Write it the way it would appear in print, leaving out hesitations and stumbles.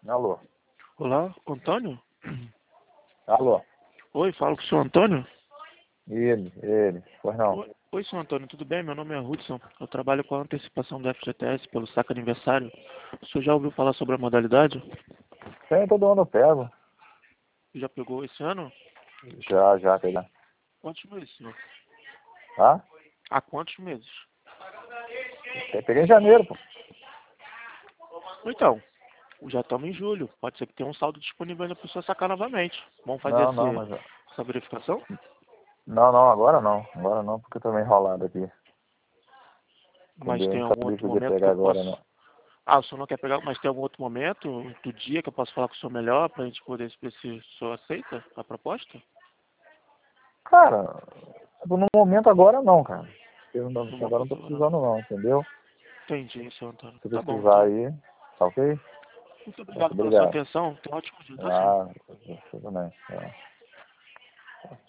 Alô? Olá, Antônio? Alô? Oi, falo com o senhor Antônio? Ele. Pois não. Oi, senhor Antônio, tudo bem? Meu nome é Hudson. Eu trabalho com a antecipação do FGTS pelo saque aniversário. O senhor já ouviu falar sobre a modalidade? Tem, todo ano eu pego. Já pegou esse ano? Já peguei. Quantos meses, senhor? Tá? Há quantos meses? Peguei em janeiro, pô. Então, já estamos em julho. Pode ser que tenha um saldo disponível ainda para o senhor sacar novamente. Vamos fazer Não, mas... essa verificação? Não, agora não. Agora não, porque eu tô meio enrolado aqui. Mas Entendeu? tem Não algum sabia outro que eu ia momento que pegar eu agora, posso... não. Ah, o senhor não quer pegar, mas tem algum outro momento do dia que eu posso falar com o senhor melhor para a gente poder ver se o senhor aceita a proposta? Cara, no momento agora não, cara. No Agora não momento tô agora não. precisando não, entendeu? Entendi, senhor Antônio. Se Tá bom, precisar então. aí, tá ok? Muito Muito obrigado pela sua obrigado. atenção. Tenha um ótimo dia, tá, senhor? Ah, tudo bem. É.